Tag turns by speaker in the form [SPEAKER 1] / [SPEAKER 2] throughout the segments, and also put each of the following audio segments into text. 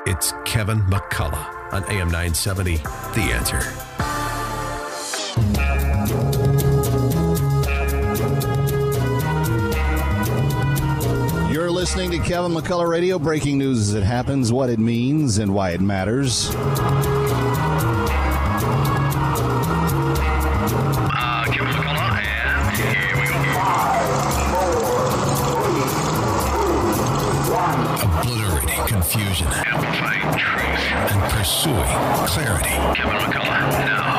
[SPEAKER 1] It's Kevin McCullough on AM 970, The Answer.
[SPEAKER 2] You're listening to Kevin McCullough Radio. Breaking news as it happens, what it means, and why it matters.
[SPEAKER 3] Kevin McCullough, and here we go.
[SPEAKER 1] 5, 4, 3, 2, 1. Obliterating confusion.
[SPEAKER 3] Amplifying truth.
[SPEAKER 1] And pursuing clarity.
[SPEAKER 3] Kevin McCullough, now.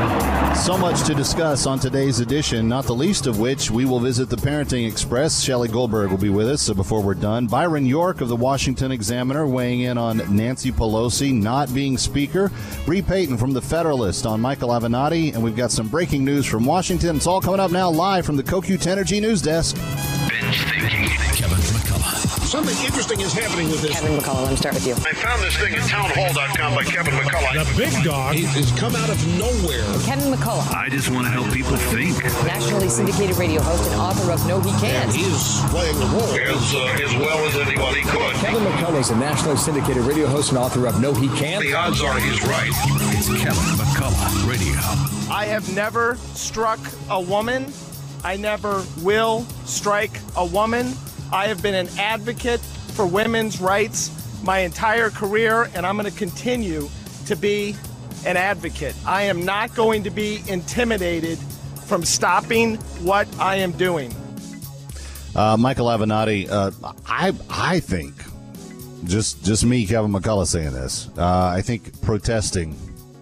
[SPEAKER 2] So much to discuss on today's edition, not the least of which we will visit the Parenting Express. Shelley Goldberg will be with us before we're done. Byron York of the Washington Examiner weighing in on Nancy Pelosi not being Speaker. Bree Payton from the Federalist on Michael Avenatti. And we've got some breaking news from Washington. It's all coming up now live from the CoQ Energy News Desk.
[SPEAKER 3] Binge thinking.
[SPEAKER 1] Kevin McCullough.
[SPEAKER 4] Something interesting is happening with this.
[SPEAKER 5] Kevin McCullough, let me start with you.
[SPEAKER 4] I found this thing at townhall.com by Kevin McCullough.
[SPEAKER 6] The big dog
[SPEAKER 4] has come out of nowhere.
[SPEAKER 5] Kevin McCullough,
[SPEAKER 3] I just want to help people think.
[SPEAKER 5] nationally syndicated radio host and author of No He Can't.
[SPEAKER 4] He's playing the role as well as anybody could.
[SPEAKER 7] Kevin McCullough is a nationally syndicated radio host and author of No He Can't.
[SPEAKER 4] The odds are he's right.
[SPEAKER 1] It's Kevin McCullough Radio.
[SPEAKER 8] I have never struck a woman. I never will strike a woman. I have been an advocate for women's rights my entire career, and I'm going to continue to be an advocate. I am not going to be intimidated from stopping what I am doing.
[SPEAKER 2] Michael Avenatti, I think, just me, Kevin McCullough, saying this, I think protesting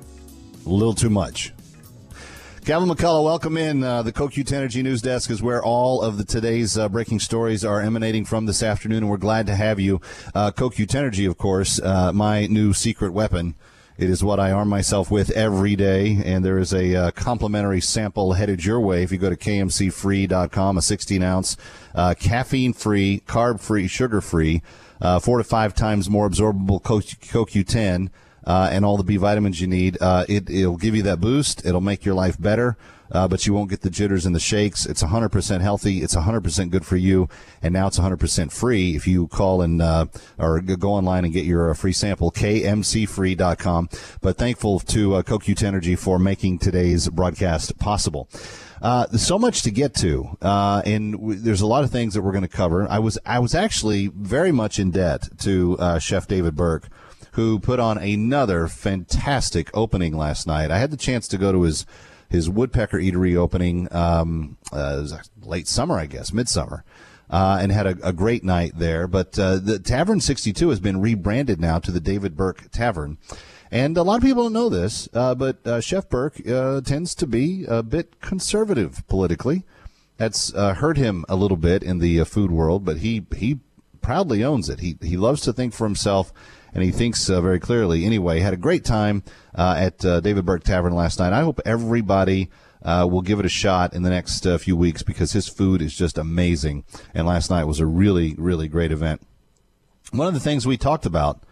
[SPEAKER 2] a little too much. Kevin McCullough, welcome in. The CoQ Energy News Desk is where all of today's breaking stories are emanating from this afternoon, and we're glad to have you. CoQ Energy, of course, my new secret weapon. It is what I arm myself with every day, and there is a complimentary sample headed your way if you go to kmcfree.com, a 16-ounce, caffeine-free, carb-free, sugar-free, 4 to 5 times more absorbable CoQ10, and all the B vitamins you need. It'll give you that boost. It'll make your life better, but you won't get the jitters and the shakes. It's 100% healthy. It's 100% good for you, and now it's 100% free if you call and or go online and get your free sample, kmcfree.com. But thankful to CoQ Energy for making today's broadcast possible. There's so much to get to, and there's a lot of things that we're going to cover. I was actually very much in debt to Chef David Burke, who put on another fantastic opening last night. I had the chance to go to his Woodpecker Eatery opening, it was late summer, I guess, midsummer, and had a great night there. But the Tavern 62 has been rebranded now to the David Burke Tavern. And a lot of people don't know this, but Chef Burke tends to be a bit conservative politically. That's hurt him a little bit in the food world, but he proudly owns it. He loves to think for himself, and he thinks very clearly. Anyway, had a great time at David Burke Tavern last night. I hope everybody will give it a shot in the next few weeks because his food is just amazing, and last night was a really, really great event. One of the things we talked about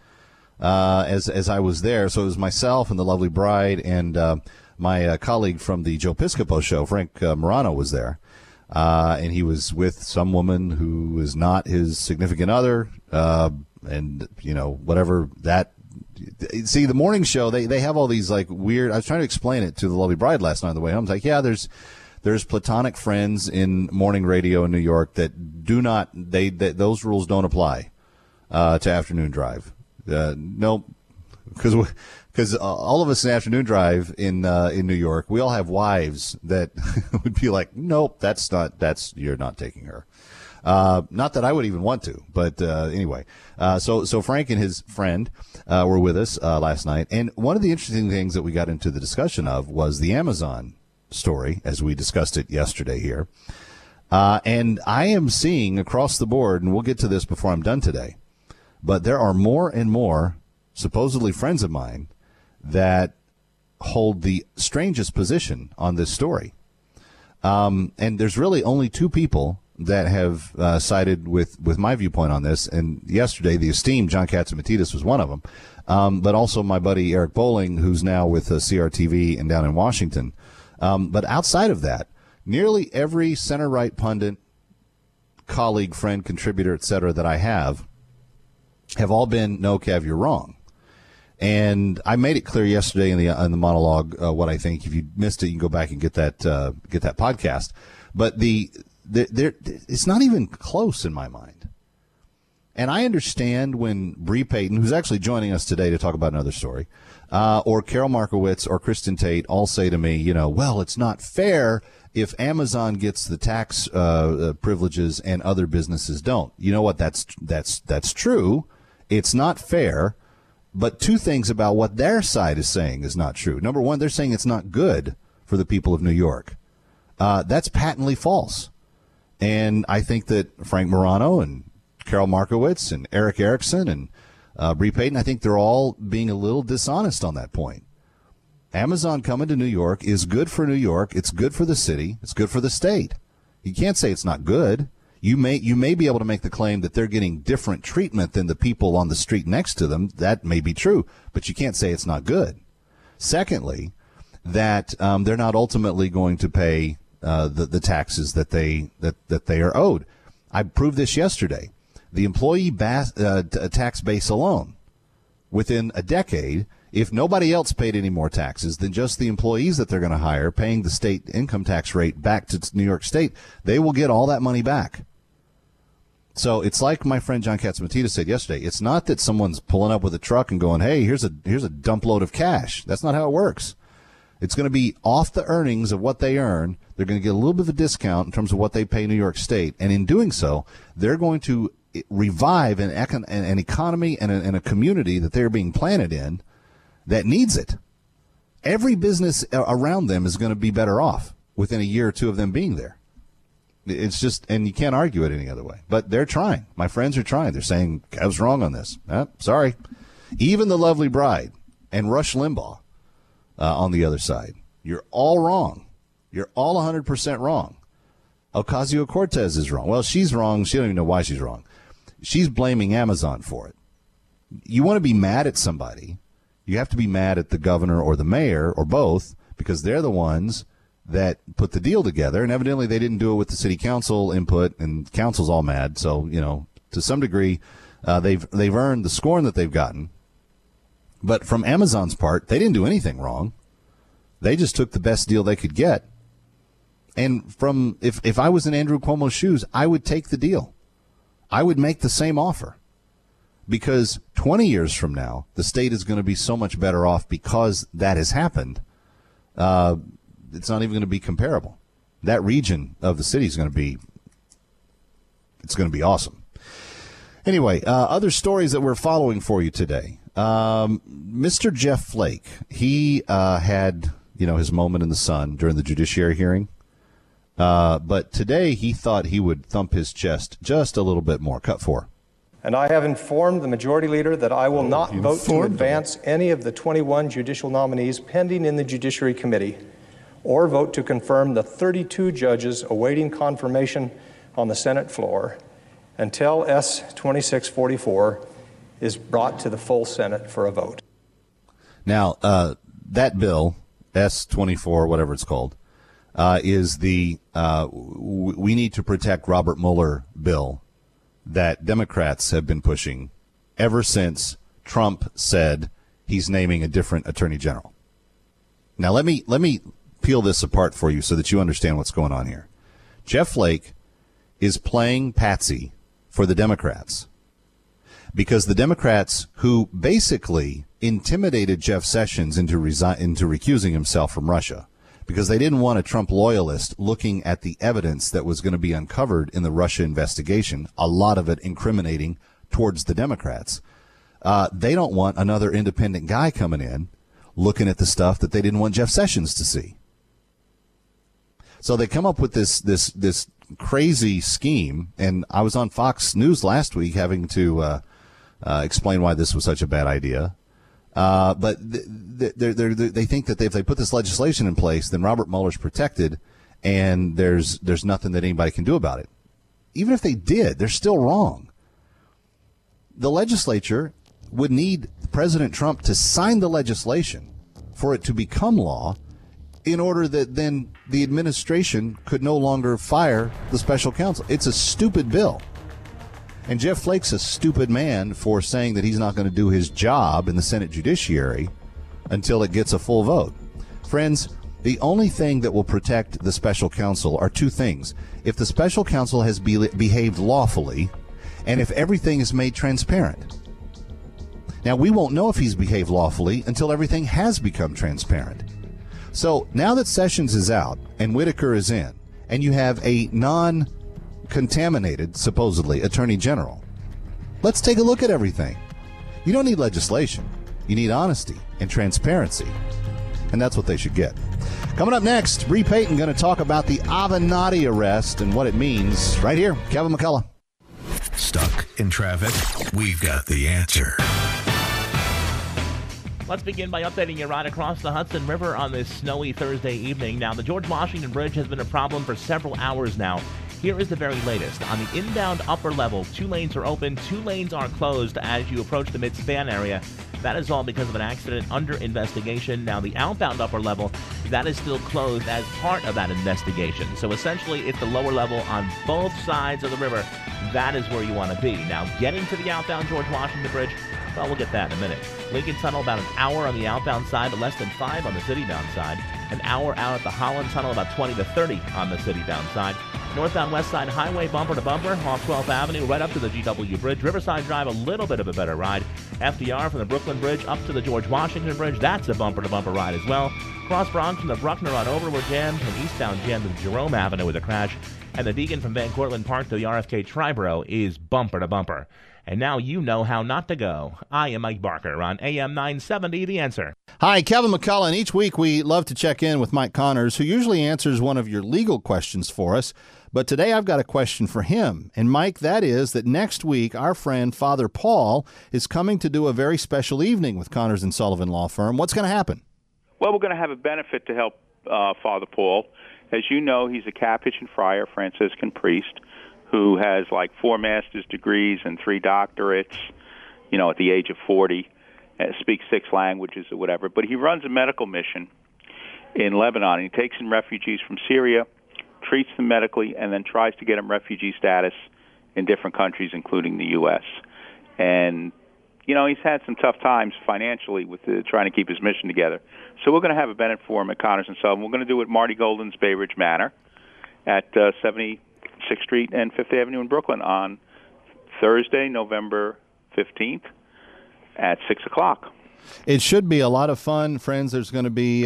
[SPEAKER 2] as I was there, so it was myself and the lovely bride and my colleague from the Joe Piscopo show, Frank Morano, was there. And he was with some woman who is not his significant other, and, you know, whatever that. See, the morning show, they have all these, like, weird. I was trying to explain it to the lovely bride last night on the way home. I was like, yeah, there's platonic friends in morning radio in New York that do not, those rules don't apply to afternoon drive. No, because all of us in afternoon drive in New York, we all have wives that would be like, nope, you're not taking her. Not that I would even want to, but anyway. So Frank and his friend were with us last night, and one of the interesting things that we got into the discussion of was the Amazon story, as we discussed it yesterday here. And I am seeing across the board, and we'll get to this before I'm done today, but there are more and more supposedly friends of mine that hold the strangest position on this story. And there's really only two people that have sided with my viewpoint on this. And yesterday, the esteemed John Catsimatidis was one of them, but also my buddy Eric Bolling, who's now with CRTV and down in Washington. But outside of that, nearly every center-right pundit, colleague, friend, contributor, et cetera, that I have all been, no, Kev, you're wrong. And I made it clear yesterday in the monologue what I think. If you missed it, you can go back and get that podcast. But it's not even close in my mind. And I understand when Bree Payton, who's actually joining us today to talk about another story, or Carol Markowitz or Kristen Tate all say to me, well, it's not fair if Amazon gets the tax privileges and other businesses don't. You know what? That's true. It's not fair. But two things about what their side is saying is not true. Number one, they're saying it's not good for the people of New York. That's patently false. And I think that Frank Morano and Carol Markowitz and Eric Erickson and Bree Payton, I think they're all being a little dishonest on that point. Amazon coming to New York is good for New York. It's good for the city. It's good for the state. You can't say it's not good. You may be able to make the claim that they're getting different treatment than the people on the street next to them. That may be true, but you can't say it's not good. Secondly, that they're not ultimately going to pay the taxes that they are owed. I proved this yesterday. The employee tax base alone, within a decade, if nobody else paid any more taxes than just the employees that they're going to hire, paying the state income tax rate back to New York State, they will get all that money back. So it's like my friend John Catsimatidis said yesterday. It's not that someone's pulling up with a truck and going, hey, here's a dump load of cash. That's not how it works. It's going to be off the earnings of what they earn. They're going to get a little bit of a discount in terms of what they pay New York State. And in doing so, they're going to revive an economy and a community that they're being planted in that needs it. Every business around them is going to be better off within a year or two of them being there. It's just, and you can't argue it any other way. But they're trying. My friends are trying. They're saying, I was wrong on this. Sorry. Even the lovely bride and Rush Limbaugh on the other side. You're all wrong. You're all 100% wrong. Ocasio-Cortez is wrong. Well, she's wrong. She don't even know why she's wrong. She's blaming Amazon for it. You want to be mad at somebody, you have to be mad at the governor or the mayor or both, because they're the ones that put the deal together, and evidently they didn't do it with the city council input, and council's all mad. So, to some degree, they've earned the scorn that they've gotten. But from Amazon's part, they didn't do anything wrong. They just took the best deal they could get. And if I was in Andrew Cuomo's shoes, I would take the deal. I would make the same offer. Because 20 years from now, the state is going to be so much better off because that has happened. It's not even going to be comparable. That region of the city is going to be awesome. Anyway, other stories that we're following for you today. Mr. Jeff Flake, he had his moment in the sun during the judiciary hearing. But today he thought he would thump his chest just a little bit more. Cut 4.
[SPEAKER 6] And I have informed the majority leader that I will not vote to advance any of the 21 judicial nominees pending in the Judiciary Committee, or vote to confirm the 32 judges awaiting confirmation on the Senate floor until S-2644 is brought to the full Senate for a vote. Now,
[SPEAKER 2] that bill, S-24, whatever it's called, is the we need to protect Robert Mueller bill that Democrats have been pushing ever since Trump said he's naming a different attorney general. Now, let me peel this apart for you so that you understand what's going on here. Jeff Flake is playing patsy for the Democrats because the Democrats who basically intimidated Jeff Sessions into recusing himself from Russia because they didn't want a Trump loyalist looking at the evidence that was going to be uncovered in the Russia investigation, a lot of it incriminating towards the Democrats. They don't want another independent guy coming in looking at the stuff that they didn't want Jeff Sessions to see. So they come up with this crazy scheme, and I was on Fox News last week having to explain why this was such a bad idea. But they think that if they put this legislation in place, then Robert Mueller's protected, and there's nothing that anybody can do about it. Even if they did, they're still wrong. The legislature would need President Trump to sign the legislation for it to become law in order that then the administration could no longer fire the special counsel. It's a stupid bill. And Jeff Flake's a stupid man for saying that he's not going to do his job in the Senate Judiciary until it gets a full vote. Friends, the only thing that will protect the special counsel are two things. If the special counsel has behaved lawfully, and if everything is made transparent. Now, we won't know if he's behaved lawfully until everything has become transparent. So now that Sessions is out and Whitaker is in, and you have a non-contaminated, supposedly, Attorney General, let's take a look at everything. You don't need legislation. You need honesty and transparency. And that's what they should get. Coming up next, Bree Payton going to talk about the Avenatti arrest and what it means right here. Kevin McCullough.
[SPEAKER 1] Stuck in traffic? We've got the answer.
[SPEAKER 9] Let's begin by updating you right across the Hudson River on this snowy Thursday evening. Now, the George Washington Bridge has been a problem for several hours now. Here is the very latest. On the inbound upper level, 2 lanes are open, 2 lanes are closed as you approach the mid-span area. That is all because of an accident under investigation. Now, the outbound upper level, that is still closed as part of that investigation. So essentially, it's the lower level on both sides of the river. That is where you want to be. Now, getting to the outbound George Washington Bridge, well, we'll get that in a minute. Lincoln Tunnel, about an hour on the outbound side, but less than 5 on the citybound side. An hour out at the Holland Tunnel, about 20 to 30 on the citybound side. Northbound West Side Highway, bumper to bumper, off 12th Avenue, right up to the GW Bridge. Riverside Drive, a little bit of a better ride. FDR from the Brooklyn Bridge up to the George Washington Bridge, that's a bumper-to-bumper ride as well. Cross Bronx from the Bruckner on over were jammed, and eastbound jammed to Jerome Avenue with a crash. And the Deegan from Van Cortlandt Park to the RFK Triborough is bumper-to-bumper. And now you know how not to go. I am Mike Barker on AM 970, The Answer.
[SPEAKER 2] Hi, Kevin McCullough, and each week we love to check in with Mike Connors, who usually answers one of your legal questions for us. But today I've got a question for him. And Mike, that is that next week our friend Father Paul is coming to do a very special evening with Connors and Sullivan Law Firm. What's going to happen?
[SPEAKER 10] Well, we're going to have a benefit to help Father Paul. As you know, he's a Capuchin friar, Franciscan priest, who has like 4 master's degrees and 3 doctorates, at the age of 40, speaks 6 languages or whatever. But he runs a medical mission in Lebanon. He takes in refugees from Syria, treats them medically, and then tries to get them refugee status in different countries, including the U.S. And, he's had some tough times financially with trying to keep his mission together. So we're going to have a benefit for him at Connors and Sullivan. We're going to do it at Marty Golden's Bay Ridge Manor at 76th Street and 5th Avenue in Brooklyn on Thursday, November 15th at 6 o'clock.
[SPEAKER 2] It should be a lot of fun, friends. There's going to be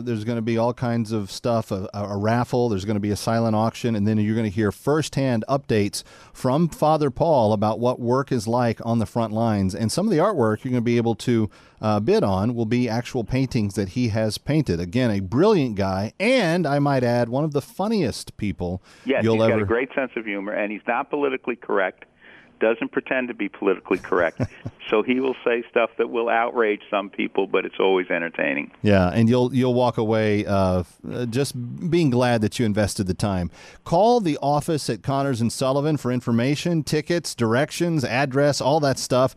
[SPEAKER 2] all kinds of stuff, a raffle. There's going to be a silent auction, and then you're going to hear firsthand updates from Father Paul about what work is like on the front lines. And some of the artwork you're going to be able to bid on will be actual paintings that he has painted. Again, a brilliant guy, and I might add, one of the funniest people you'll ever.
[SPEAKER 10] He's got a great sense of humor, and he's not politically correct. Doesn't pretend to be politically correct. So he will say stuff that will outrage some people, but it's always entertaining.
[SPEAKER 2] Yeah, and you'll walk away just being glad that you invested the time. Call the office at Connors and Sullivan for information, tickets, directions, address, all that stuff.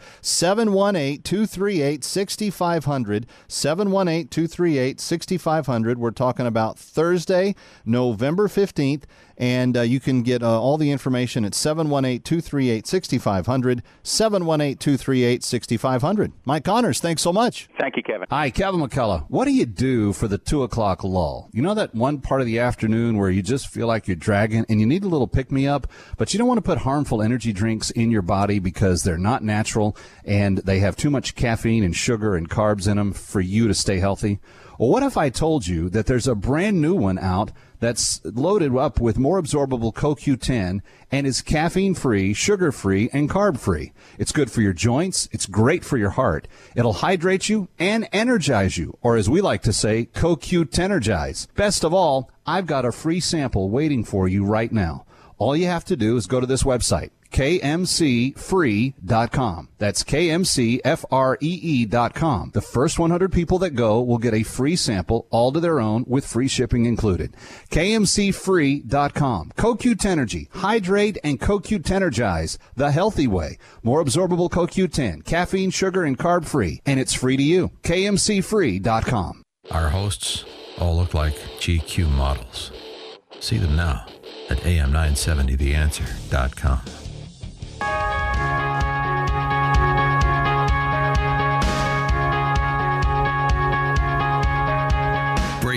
[SPEAKER 2] 718-238-6500. 718-238-6500. We're talking about Thursday, November 15th. And you can get all the information at 718-238-6500, 718-238-6500. Mike Connors, thanks so much.
[SPEAKER 10] Thank you, Kevin.
[SPEAKER 11] Hi, Kevin McCullough. What do you do for the 2 o'clock lull? You know that one part of the afternoon where you just feel like you're dragging and you need a little pick-me-up, but you don't want to put harmful energy drinks in your body because they're not natural and they have too much caffeine and sugar and carbs in them for you to stay healthy? Well, what if I told you that there's a brand new one out that's loaded up with more absorbable CoQ10 and is caffeine-free, sugar-free, and carb-free? It's good for your joints. It's great for your heart. It'll hydrate you and energize you, or as we like to say, CoQ10ergize. Best of all, I've got a free sample waiting for you right now. All you have to do is go to this website, KMCfree.com. That's KMCFREE.com. The first 100 people that go will get a free sample, all to their own, with free shipping included. KMCfree.com. CoQ10ergy. Hydrate and CoQ10ergize the healthy way. More absorbable CoQ10, caffeine, sugar, and carb-free. And it's free to you. KMCfree.com.
[SPEAKER 1] Our hosts all look like GQ models. See them now at am970theanswer.com.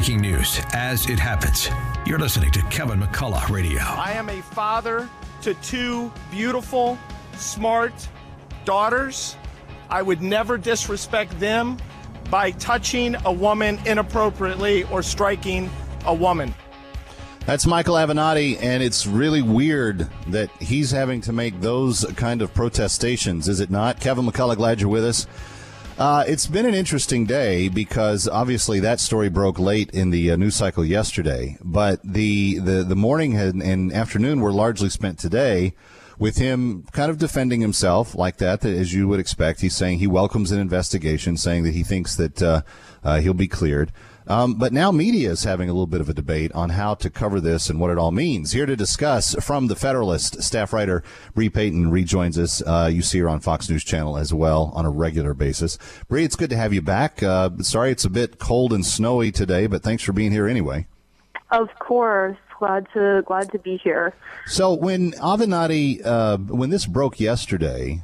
[SPEAKER 1] breaking news as it happens. You're listening to Kevin McCullough Radio.
[SPEAKER 8] I am a father to 2 beautiful, smart daughters. I would never disrespect them by touching a woman inappropriately or striking a woman.
[SPEAKER 2] That's Michael Avenatti, and it's really weird that he's having to make those kind of protestations, is it not? Kevin McCullough, glad you're with us. It's been an interesting day because obviously that story broke late in the news cycle yesterday, but the morning and afternoon were largely spent today with him kind of defending himself like that, as you would expect. He's saying he welcomes an investigation, saying that he thinks that he'll be cleared. But now media is having a little bit of a debate on how to cover this and what it all means. Here to discuss from The Federalist, staff writer Bree Payton rejoins us. You see her on Fox News Channel as well on a regular basis. Bree, it's good to have you back. Sorry it's a bit cold and snowy today, but thanks for being here anyway.
[SPEAKER 12] Of course. Glad to be here.
[SPEAKER 2] So when Avenatti, when this broke yesterday,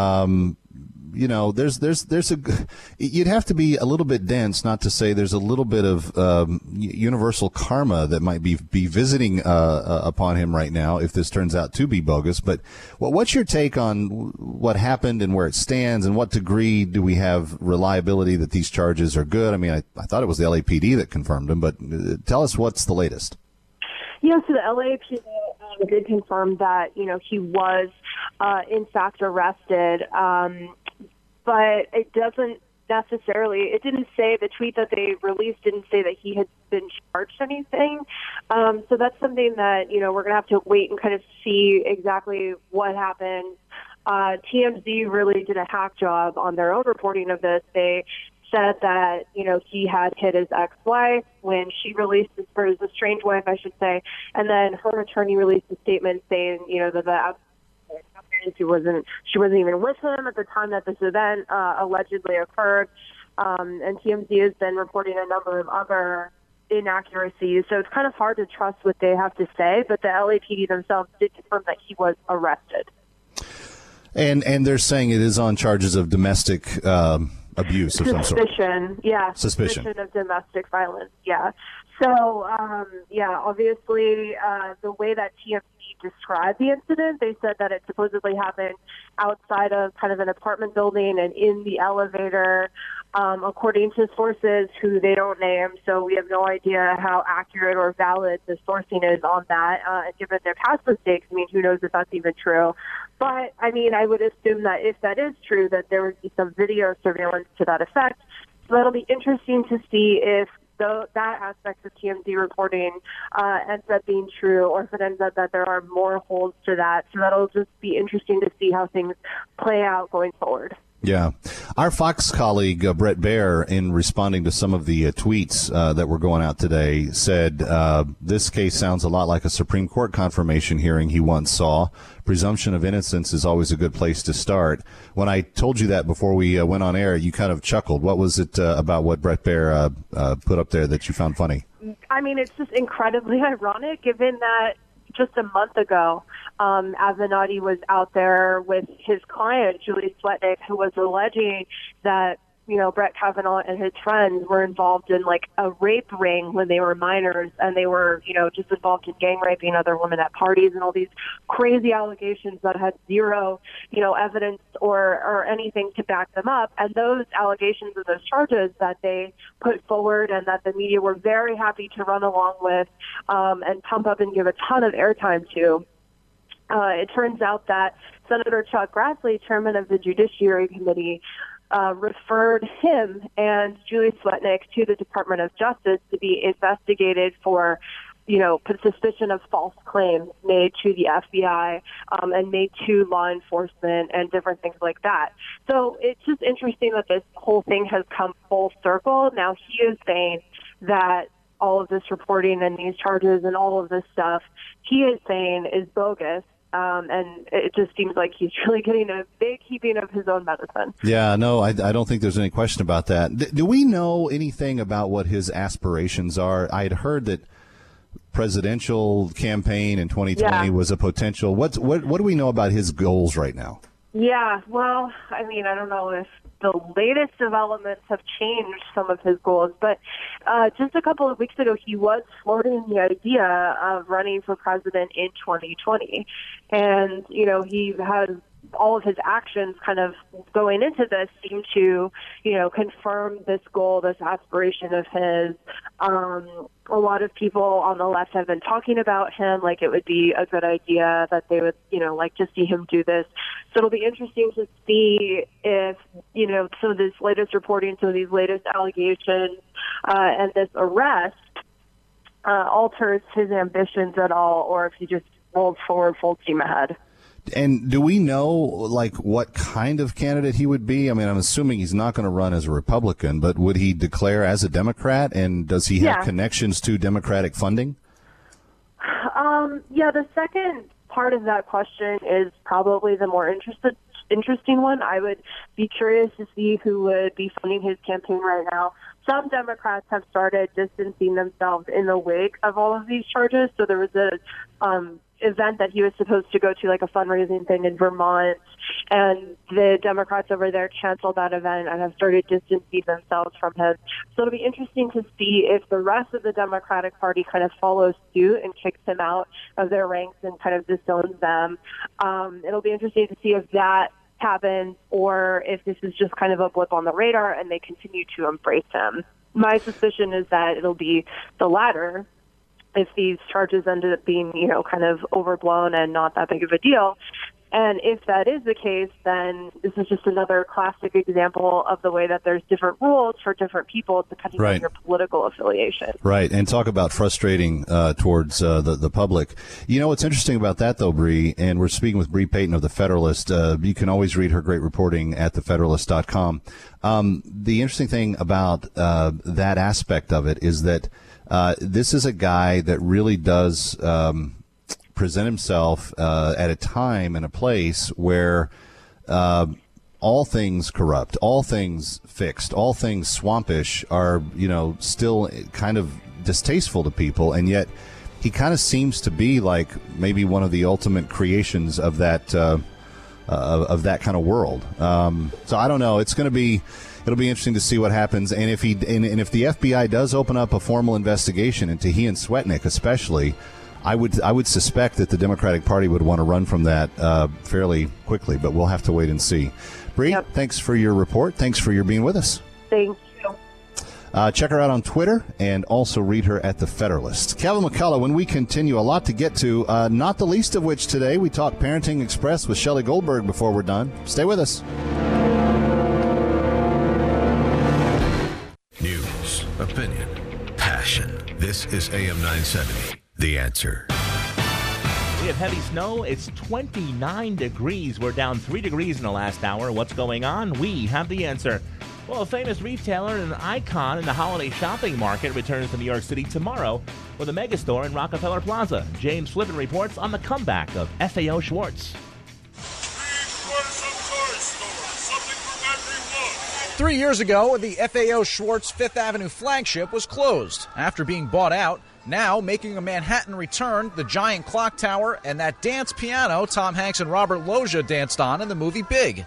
[SPEAKER 2] you know, you'd have to be a little bit dense not to say there's a little bit of universal karma that might be visiting upon him right now if this turns out to be bogus. But what's your take on what happened and where it stands, and what degree do we have reliability that these charges are good? I mean, I thought it was the LAPD that confirmed them, but tell us what's the latest.
[SPEAKER 12] Yeah, so the LAPD did confirm that, you know, he was in fact arrested. But it doesn't necessarily, it didn't say, the tweet that they released didn't say that he had been charged anything. So that's something that, you know, we're going to have to wait and kind of see exactly what happened. TMZ really did a hack job on their own reporting of this. They said that, you know, he had hit his ex-wife when she released his, or his estranged wife, I should say, and then her attorney released a statement saying, you know, that she wasn't even with him at the time that this event allegedly occurred. And TMZ has been reporting a number of other inaccuracies, so it's kind of hard to trust what they have to say, but the LAPD themselves did confirm that he was arrested.
[SPEAKER 2] And they're saying it is on charges of domestic abuse of some sort. Suspicion of domestic violence, yeah.
[SPEAKER 12] So, obviously, the way that TMZ described the incident, they said that it supposedly happened outside of kind of an apartment building and in the elevator, according to sources who they don't name. So we have no idea how accurate or valid the sourcing is on that. And given their past mistakes, I mean, who knows if that's even true. But, I mean, I would assume that if that is true, that there would be some video surveillance to that effect. So that'll be interesting to see if that aspect of TMZ reporting ends up being true, or if it ends up that there are more holes to that. So that'll just be interesting to see how things play out going forward.
[SPEAKER 2] Yeah. Our Fox colleague, Brett Baer, in responding to some of the tweets that were going out today, said this case sounds a lot like a Supreme Court confirmation hearing he once saw. Presumption of innocence is always a good place to start. When I told you that before we went on air, you kind of chuckled. What was it about what Brett Baer put up there that you found funny?
[SPEAKER 12] I mean, it's just incredibly ironic, given that just a month ago, Avenatti was out there with his client, Julie Swetnick, who was alleging that, you know, Brett Kavanaugh and his friends were involved in like a rape ring when they were minors, and they were, you know, just involved in gang raping other women at parties and all these crazy allegations that had zero, you know, evidence or anything to back them up. And those allegations or those charges that they put forward and that the media were very happy to run along with and pump up and give a ton of airtime to. It turns out that Senator Chuck Grassley, chairman of the Judiciary Committee, referred him and Julie Swetnick to the Department of Justice to be investigated for, you know, suspicion of false claims made to the FBI and made to law enforcement and different things like that. So it's just interesting that this whole thing has come full circle. Now he is saying that all of this reporting and these charges and all of this stuff, he is saying is bogus. And it just seems like he's really getting a big heaping of his own medicine.
[SPEAKER 2] Yeah, no, I don't think there's any question about that. Do we know anything about what his aspirations are? I had heard that presidential campaign in 2020 was a potential. What do we know about his goals right now?
[SPEAKER 12] Yeah, well, I mean, I don't know if the latest developments have changed some of his goals. But just a couple of weeks ago, he was floating the idea of running for president in 2020. And, he has all of his actions kind of going into this seem to, confirm this goal, this aspiration of his. A lot of people on the left have been talking about him, like it would be a good idea that they would, like to see him do this. So it'll be interesting to see if, some of this latest reporting, some of these latest allegations, and this arrest alters his ambitions at all, or if he just rolls forward full steam ahead.
[SPEAKER 2] And do we know, what kind of candidate he would be? I mean, I'm assuming he's not going to run as a Republican, but would he declare as a Democrat? And does he have connections to Democratic funding?
[SPEAKER 12] The second part of that question is probably the more interesting one. I would be curious to see who would be funding his campaign right now. Some Democrats have started distancing themselves in the wake of all of these charges. So there was a event that he was supposed to go to, like a fundraising thing in Vermont, and the Democrats over there canceled that event and have started distancing themselves from him. So it'll be interesting to see if the rest of the Democratic Party kind of follows suit and kicks him out of their ranks and kind of disowns them. It'll be interesting to see if that happens or if this is just kind of a blip on the radar and they continue to embrace him. My suspicion is that it'll be the latter. If these charges ended up being, kind of overblown and not that big of a deal. And if that is the case, then this is just another classic example of the way that there's different rules for different people depending on your political affiliation.
[SPEAKER 2] Right, and talk about frustrating towards the public. What's interesting about that, though, Bree, and we're speaking with Bree Payton of The Federalist. You can always read her great reporting at thefederalist.com. The interesting thing about that aspect of it is that this is a guy that really does present himself at a time and a place where all things corrupt, all things fixed, all things swampish are, still kind of distasteful to people. And yet he kind of seems to be like maybe one of the ultimate creations of that kind of world. So I don't know. It'll be interesting to see what happens, and if the FBI does open up a formal investigation into he and Swetnick, especially, I would suspect that the Democratic Party would want to run from that fairly quickly. But we'll have to wait and see. Bree, Thanks for your report. Thanks for your being with us.
[SPEAKER 12] Thank you.
[SPEAKER 2] Check her out on Twitter and also read her at The Federalist. Kevin McCullough, when we continue, a lot to get to, not the least of which today we talk Parenting Express with Shelley Goldberg before we're done. Stay with us.
[SPEAKER 1] News, opinion, passion. This is AM 970, The Answer.
[SPEAKER 9] We have heavy snow. It's 29 degrees. We're down 3 degrees in the last hour. What's going on? We have the answer. Well, a famous retailer and an icon in the holiday shopping market returns to New York City tomorrow with a megastore in Rockefeller Plaza. James Flippin reports on the comeback of FAO Schwartz.
[SPEAKER 13] 3 years ago, the FAO Schwartz Fifth Avenue flagship was closed after being bought out. Now, making a Manhattan return, the giant clock tower and that dance piano Tom Hanks and Robert Loggia danced on in the movie Big.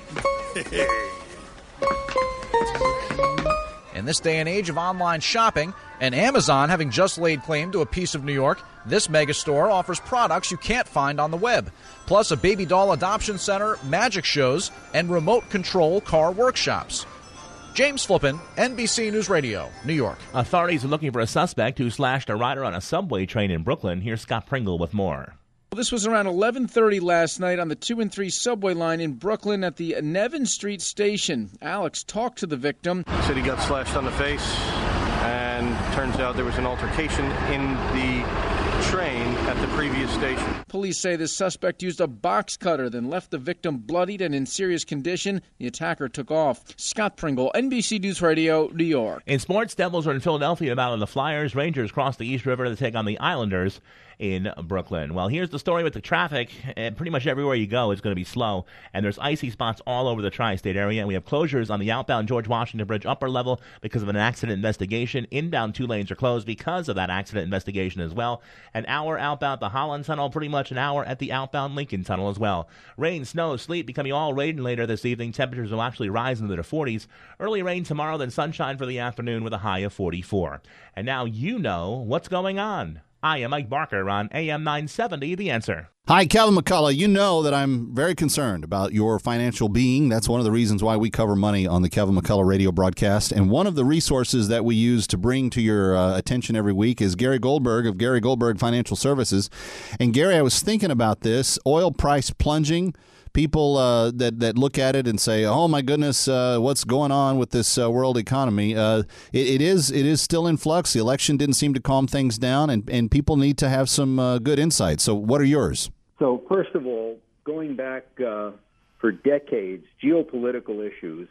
[SPEAKER 13] In this day and age of online shopping, and Amazon having just laid claim to a piece of New York, this megastore offers products you can't find on the web, plus a baby doll adoption center, magic shows, and remote control car workshops. James Flippin, NBC News Radio, New York.
[SPEAKER 9] Authorities are looking for a suspect who slashed a rider on a subway train in Brooklyn. Here's Scott Pringle with more.
[SPEAKER 14] This was around 11:30 last night on the 2 and 3 subway line in Brooklyn at the Nevin Street station. Alex talked to the victim.
[SPEAKER 15] He said he got slashed on the face, and turns out there was an altercation in the train at the previous station.
[SPEAKER 14] Police say the suspect used a box cutter, then left the victim bloodied and in serious condition. The attacker took off. Scott Pringle, NBC News Radio, New York.
[SPEAKER 9] In sports, Devils are in Philadelphia to battle the Flyers. Rangers cross the East River to take on the Islanders. in Brooklyn. Well, here's the story with the traffic. Pretty much everywhere you go is going to be slow, and there's icy spots all over the tri-state area. And we have closures on the outbound George Washington Bridge upper level because of an accident investigation. Inbound 2 lanes are closed because of that accident investigation as well. An hour outbound the Holland Tunnel, pretty much an hour at the outbound Lincoln Tunnel as well. Rain, snow, sleet becoming all rain later this evening. Temperatures will actually rise into the 40s. Early rain tomorrow, then sunshine for the afternoon with a high of 44. And now you know what's going on. I am Mike Barker on AM 970, The Answer.
[SPEAKER 2] Hi, Kevin McCullough. You know that I'm very concerned about your financial being. That's one of the reasons why we cover money on the Kevin McCullough radio broadcast. And one of the resources that we use to bring to your attention every week is Gary Goldberg of Gary Goldberg Financial Services. And Gary, I was thinking about this. Oil price plunging. People that look at it and say, "Oh my goodness, what's going on with this world economy?" It is still in flux. The election didn't seem to calm things down, and people need to have some good insights. So, what are yours?
[SPEAKER 16] So, first of all, going back for decades, geopolitical issues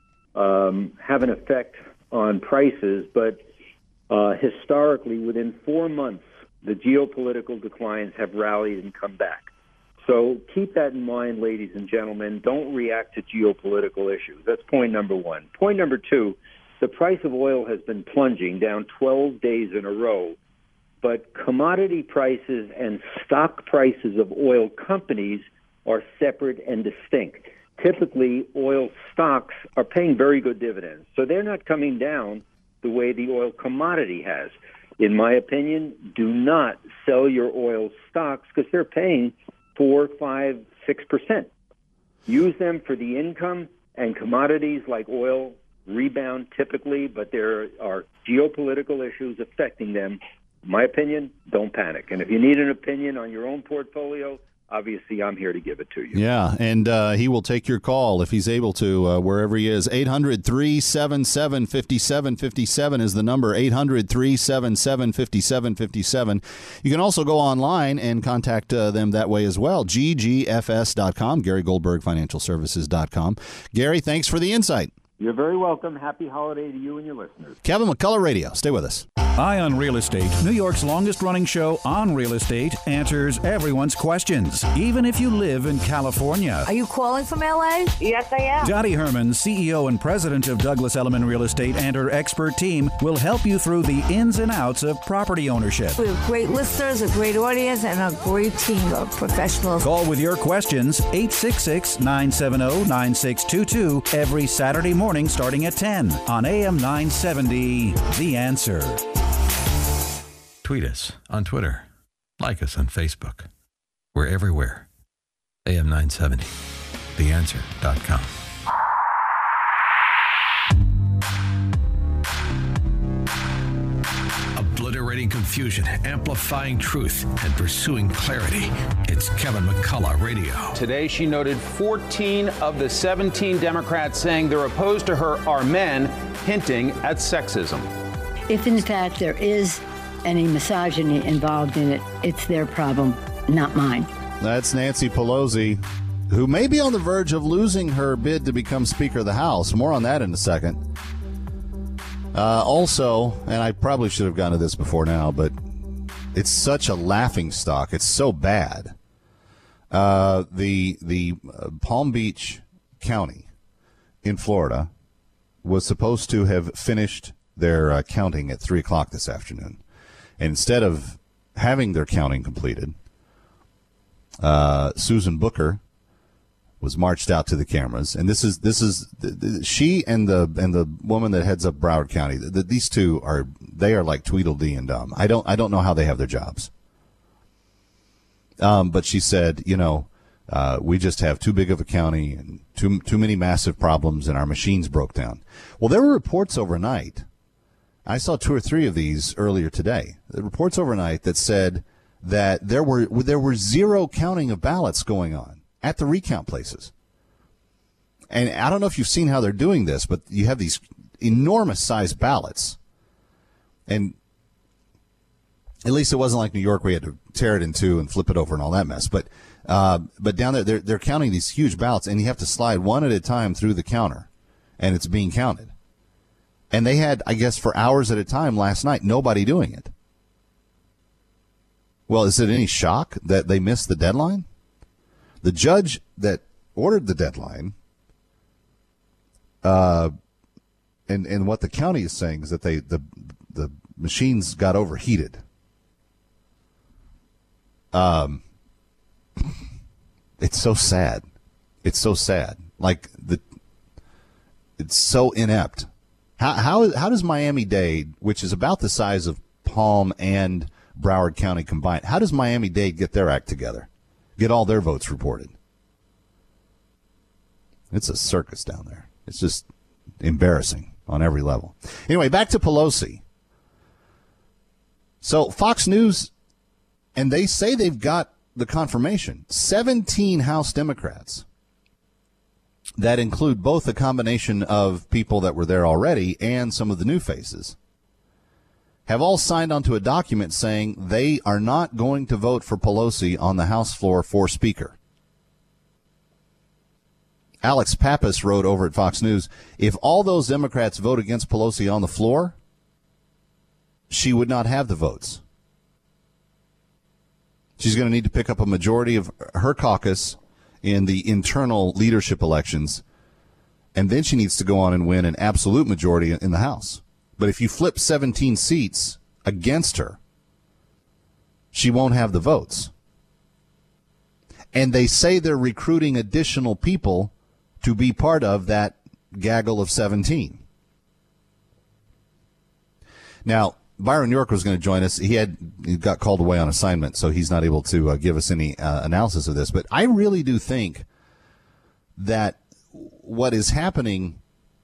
[SPEAKER 16] have an effect on prices, but historically, within 4 months, the geopolitical declines have rallied and come back. So keep that in mind, ladies and gentlemen. Don't react to geopolitical issues. That's point number one. Point number two, the price of oil has been plunging down 12 days in a row, but commodity prices and stock prices of oil companies are separate and distinct. Typically, oil stocks are paying very good dividends, so they're not coming down the way the oil commodity has. In my opinion, do not sell your oil stocks because they're paying 4, 5, 6%. Use them for the income, and commodities like oil rebound typically, but there are geopolitical issues affecting them. In my opinion, don't panic. And if you need an opinion on your own portfolio, obviously I'm here to give it to you.
[SPEAKER 2] Yeah, and he will take your call if he's able to, wherever he is. 800-377-5757 is the number, 800-377-5757. You can also go online and contact them that way as well, ggfs.com, GaryGoldbergFinancialServices.com. Gary, thanks for the insight.
[SPEAKER 16] You're very welcome. Happy holiday to you and your listeners.
[SPEAKER 2] Kevin McCullough Radio. Stay with us.
[SPEAKER 17] Eye on Real Estate, New York's longest-running show on real estate, answers everyone's questions, even if you live in California.
[SPEAKER 18] Are you calling from L.A.? Yes, I am.
[SPEAKER 17] Dottie Herman, CEO and president of Douglas Elliman Real Estate, and her expert team will help you through the ins and outs of property ownership.
[SPEAKER 18] We have great listeners, a great audience, and a great team of professionals.
[SPEAKER 17] Call with your questions, 866-970-9622, every Saturday morning starting at 10 on AM 970, The Answer.
[SPEAKER 19] Tweet us on Twitter. Like us on Facebook. We're everywhere. AM 970. TheAnswer.com.
[SPEAKER 1] Obliterating confusion, amplifying truth, and pursuing clarity. It's Kevin McCullough Radio.
[SPEAKER 20] Today, she noted 14 of the 17 Democrats saying they're opposed to her are men, hinting at sexism.
[SPEAKER 21] If, in fact, there is any misogyny involved in it, it's their problem, not mine.
[SPEAKER 2] That's Nancy Pelosi, who may be on the verge of losing her bid to become Speaker of the House. More on that in a second. Also, and I probably should have gotten to this before now, but it's such a laughing stock. It's so bad. The Palm Beach County in Florida was supposed to have finished their counting at 3 o'clock this afternoon. And instead of having their counting completed, Susan Booker was marched out to the cameras, and this is she and the woman that heads up Broward County. These two are like Tweedledee and dumb. I don't know how they have their jobs. But she said, we just have too big of a county and too many massive problems, and our machines broke down. Well, there were reports overnight. I saw 2 or 3 of these earlier today. The reports overnight that said that there were zero counting of ballots going on at the recount places. And I don't know if you've seen how they're doing this, but you have these enormous sized ballots. And at least it wasn't like New York where you had to tear it in two and flip it over and all that mess. But down there, they're counting these huge ballots, and you have to slide one at a time through the counter, and it's being counted. And they had, I guess, for hours at a time last night, nobody doing it. Well, is it any shock that they missed the deadline? The judge that ordered the deadline, and what the county is saying is that the machines got overheated. It's so sad. It's so sad. Like it's so inept. How does Miami-Dade, which is about the size of Palm and Broward County combined, how does Miami-Dade get their act together? Get all their votes reported? It's a circus down there. It's just embarrassing on every level. Anyway, back to Pelosi. So Fox News, and they say they've got the confirmation. 17 House Democrats that include both a combination of people that were there already and some of the new faces have all signed onto a document saying they are not going to vote for Pelosi on the House floor for Speaker. Alex Pappas wrote over at Fox News, if all those Democrats vote against Pelosi on the floor, she would not have the votes. She's going to need to pick up a majority of her caucus in the internal leadership elections, and then she needs to go on and win an absolute majority in the House. But if you flip 17 seats against her, she won't have the votes. And they say they're recruiting additional people to be part of that gaggle of 17. Now, Byron York was going to join us. He got called away on assignment, so he's not able to give us any analysis of this. But I really do think that what is happening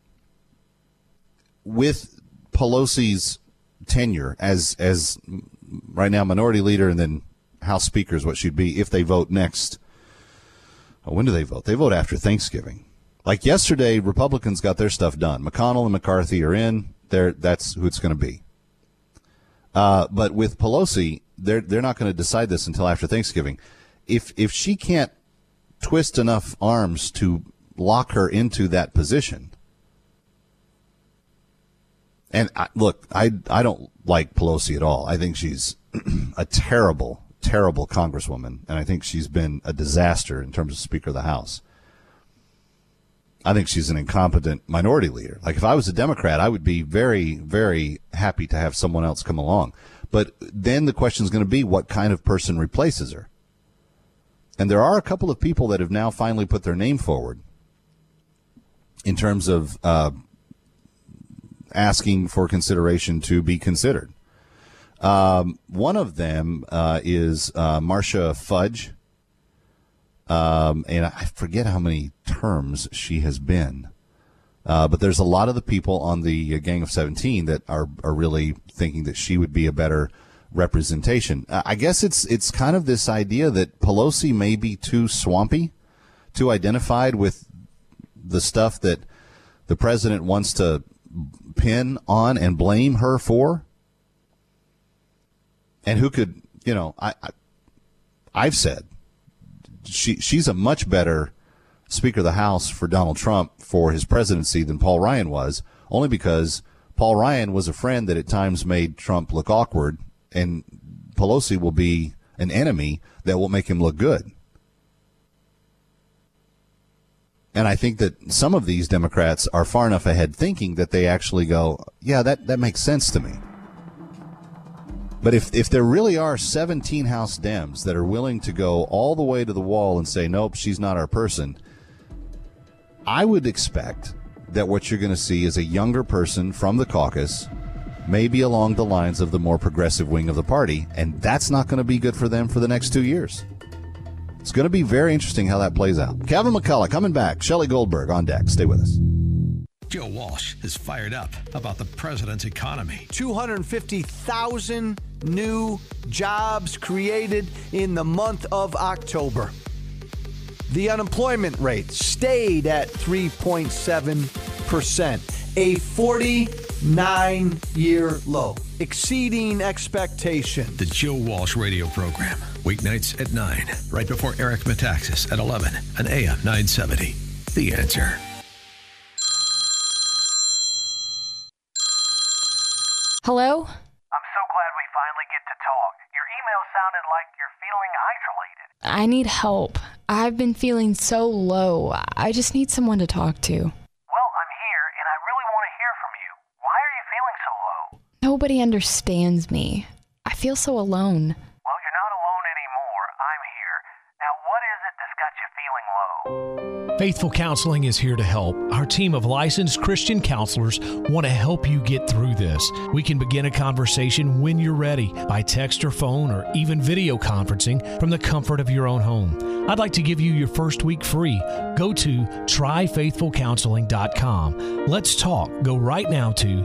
[SPEAKER 2] with Pelosi's tenure as right now minority leader and then House Speaker is what she'd be if they vote next. When do they vote? They vote after Thanksgiving. Like yesterday, Republicans got their stuff done. McConnell and McCarthy are in. That's who it's going to be. But with Pelosi, they're not going to decide this until after Thanksgiving. If she can't twist enough arms to lock her into that position, and look, I don't like Pelosi at all. I think she's a terrible, terrible congresswoman, and I think she's been a disaster in terms of Speaker of the House. I think she's an incompetent minority leader. Like, if I was a Democrat, I would be very, very happy to have someone else come along. But then the question is going to be, what kind of person replaces her? And there are a couple of people that have now finally put their name forward in terms of asking for consideration to be considered. One of them is Marcia Fudge. And I forget how many terms she has been. But there's a lot of the people on the Gang of 17 that are really thinking that she would be a better representation. I guess it's kind of this idea that Pelosi may be too swampy, too identified with the stuff that the president wants to pin on and blame her for. And who could, I've said, she's a much better Speaker of the House for Donald Trump for his presidency than Paul Ryan was, only because Paul Ryan was a friend that at times made Trump look awkward, and Pelosi will be an enemy that will make him look good. And I think that some of these Democrats are far enough ahead thinking that they actually go, yeah, that makes sense to me. But if there really are 17 House Dems that are willing to go all the way to the wall and say, nope, she's not our person, I would expect that what you're going to see is a younger person from the caucus, maybe along the lines of the more progressive wing of the party, and that's not going to be good for them for the next 2 years. It's going to be very interesting how that plays out. Kevin McCullough coming back. Shelley Goldberg on deck. Stay with us.
[SPEAKER 1] Joe Walsh is fired up about the president's economy.
[SPEAKER 3] 250,000 new jobs created in the month of October. The unemployment rate stayed at 3.7%, a 49-year low, exceeding expectation.
[SPEAKER 1] The Joe Walsh radio program, weeknights at 9, right before Eric Metaxas at 11 on AM 970. The Answer.
[SPEAKER 22] Hello?
[SPEAKER 23] I'm so glad we finally get to talk. Your email
[SPEAKER 5] sounded like you're feeling isolated.
[SPEAKER 22] I need help. I've been feeling so low. I just need someone to talk to.
[SPEAKER 5] Well, I'm here, and I really want to hear from you. Why are you feeling so low?
[SPEAKER 22] Nobody understands me. I feel so alone.
[SPEAKER 5] Well, you're not alone anymore. I'm here. Now, what is it that's got you feeling low?
[SPEAKER 23] Faithful Counseling is here to help. Our team of licensed Christian counselors want to help you get through this. We can begin a conversation when you're ready, by text or phone or even video conferencing from the comfort of your own home. I'd like to give you your first week free. Go to tryfaithfulcounseling.com. Let's talk. Go right now to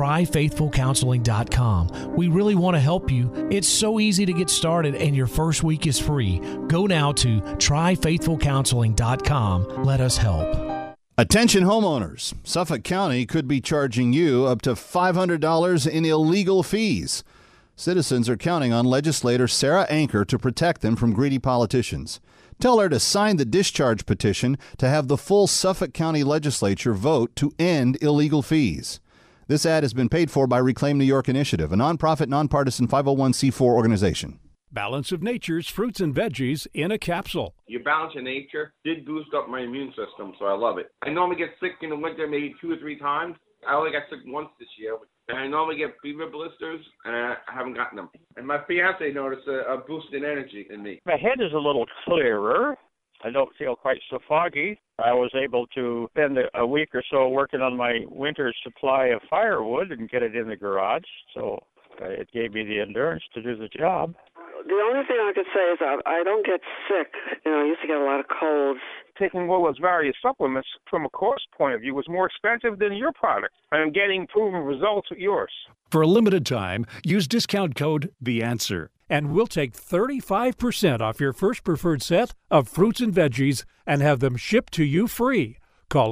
[SPEAKER 23] tryfaithfulcounseling.com. We really want to help you. It's so easy to get started, and your first week is free. Go now to tryfaithfulcounseling.com. Let us help.
[SPEAKER 2] Attention homeowners. Suffolk County could be charging you up to $500 in illegal fees. Citizens are counting on legislator Sarah Anker to protect them from greedy politicians. Tell her to sign the discharge petition to have the full Suffolk County legislature vote to end illegal fees. This ad has been paid for by Reclaim New York Initiative, a nonprofit, nonpartisan 501c4 organization.
[SPEAKER 17] Balance of Nature's fruits and veggies in a capsule.
[SPEAKER 24] Your Balance of Nature did boost up my immune system, so I love it. I normally get sick in the winter maybe 2 or 3 times. I only got sick once this year. And I normally get fever blisters, and I haven't gotten them. And my fiance noticed a boost in energy in me.
[SPEAKER 25] My head is a little clearer. I don't feel quite so foggy. I was able to spend a week or so working on my winter supply of firewood and get it in the garage. So it gave me the endurance to do the job.
[SPEAKER 26] The only thing I could say is I don't get sick. I used to get a lot of colds.
[SPEAKER 25] Taking one of those various supplements from a cost point of view was more expensive than your product. I'm getting proven results with yours.
[SPEAKER 17] For a limited time, use discount code THEANSWER, and we'll take 35% off your first preferred set of fruits and veggies and have them shipped to you free. Call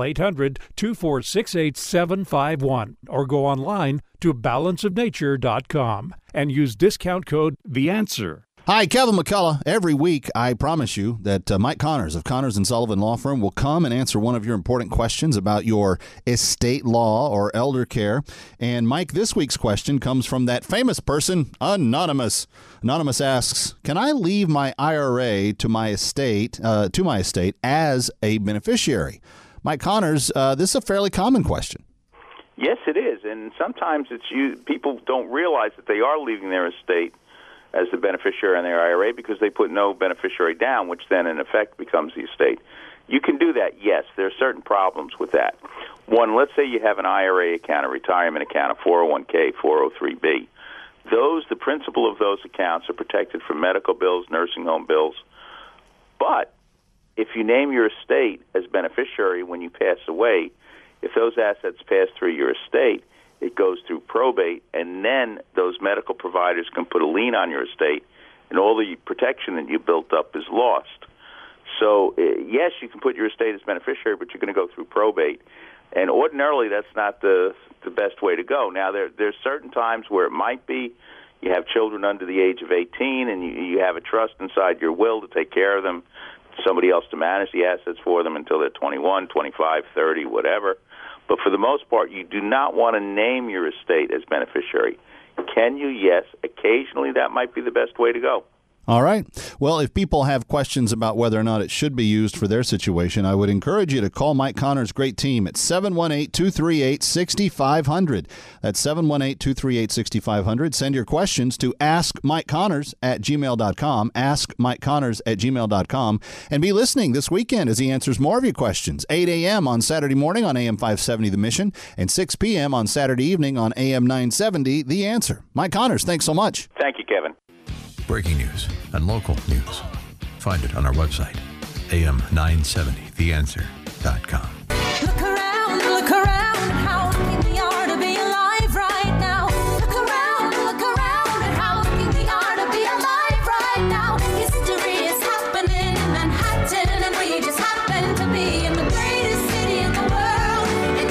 [SPEAKER 17] 800-246-8751 or go online to balanceofnature.com and use discount code THEANSWER.
[SPEAKER 2] Hi, Kevin McCullough. Every week, I promise you that Mike Connors of Connors & Sullivan Law Firm will come and answer one of your important questions about your estate law or elder care. And Mike, this week's question comes from that famous person, Anonymous. Anonymous asks, can I leave my IRA to my estate as a beneficiary? Mike Connors, this is a fairly common question.
[SPEAKER 10] Yes, it is. And sometimes people don't realize that they are leaving their estate as the beneficiary in their IRA because they put no beneficiary down, which then in effect becomes the estate. You can do that, yes. There are certain problems with that. One, let's say you have an IRA account, a retirement account, a 401k, 403b. The principal of those accounts are protected from medical bills, nursing home bills. But if you name your estate as beneficiary when you pass away, if those assets pass through your estate, it goes through probate, and then those medical providers can put a lien on your estate, and all the protection that you built up is lost. So, yes, you can put your estate as beneficiary, but you're going to go through probate. And ordinarily, that's not the best way to go. Now, there's certain times where it might be. You have children under the age of 18, and you have a trust inside your will to take care of them, somebody else to manage the assets for them until they're 21, 25, 30, whatever. But for the most part, you do not want to name your estate as beneficiary. Can you? Yes. Occasionally, that might be the best way to go.
[SPEAKER 2] All right. Well, if people have questions about whether or not it should be used for their situation, I would encourage you to call Mike Connors' great team at 718-238-6500. That's 718-238-6500. Send your questions to askmikeconnors@gmail.com, askmikeconnors@gmail.com, and be listening this weekend as he answers more of your questions. 8 a.m. on Saturday morning on AM 570 The Mission, and 6 p.m. on Saturday evening on AM 970 The Answer. Mike Connors, thanks so much.
[SPEAKER 10] Thank you, Kevin.
[SPEAKER 1] Breaking news and local news. Find it on our website, am970theanswer.com.
[SPEAKER 27] Look around, how lucky we are to be alive right now. Look around how lucky we are to be alive right now. History is happening in Manhattan, and we just happen to be in the greatest city in the world,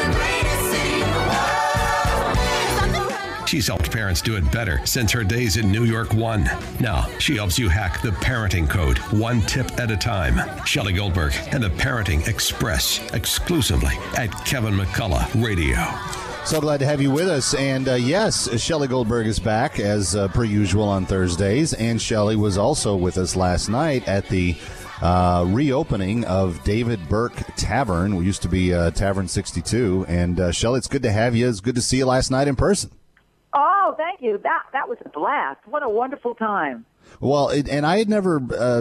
[SPEAKER 1] She's helped parents do it better since her days in New York 1. Now, she helps you hack the parenting code, one tip at a time. Shelley Goldberg and the Parenting Express, exclusively at Kevin McCullough Radio.
[SPEAKER 2] So glad to have you with us. And yes, Shelley Goldberg is back as per usual on Thursdays. And Shelley was also with us last night at the reopening of David Burke Tavern. We used to be Tavern 62. And Shelley, it's good to have you. It's good to see you last night in person.
[SPEAKER 4] Oh, thank you. That was a blast. What a wonderful time.
[SPEAKER 2] Well, and I had never,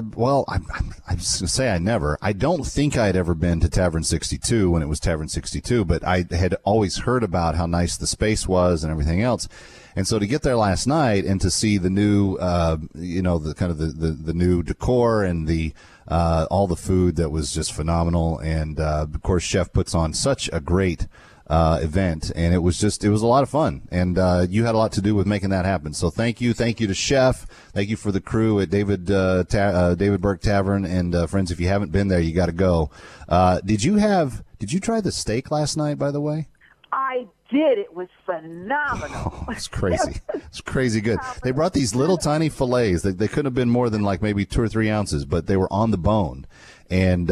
[SPEAKER 2] I say I never. I don't think I had ever been to Tavern 62 when it was Tavern 62, but I had always heard about how nice the space was and everything else. And so to get there last night and to see the new, the kind of the new decor and the all the food that was just phenomenal. And of course, Chef puts on such a great event, and it was a lot of fun, and you had a lot to do with making that happen. So thank you to Chef, thank you for the crew at David Burke Tavern, and friends, if you haven't been there, you got to go. Did you try the steak last night, by the way?
[SPEAKER 4] I did. It was phenomenal.
[SPEAKER 2] Oh, it's crazy. It's crazy good. They brought these little tiny fillets. They couldn't have been more than like maybe 2 or 3 ounces, but they were on the bone, and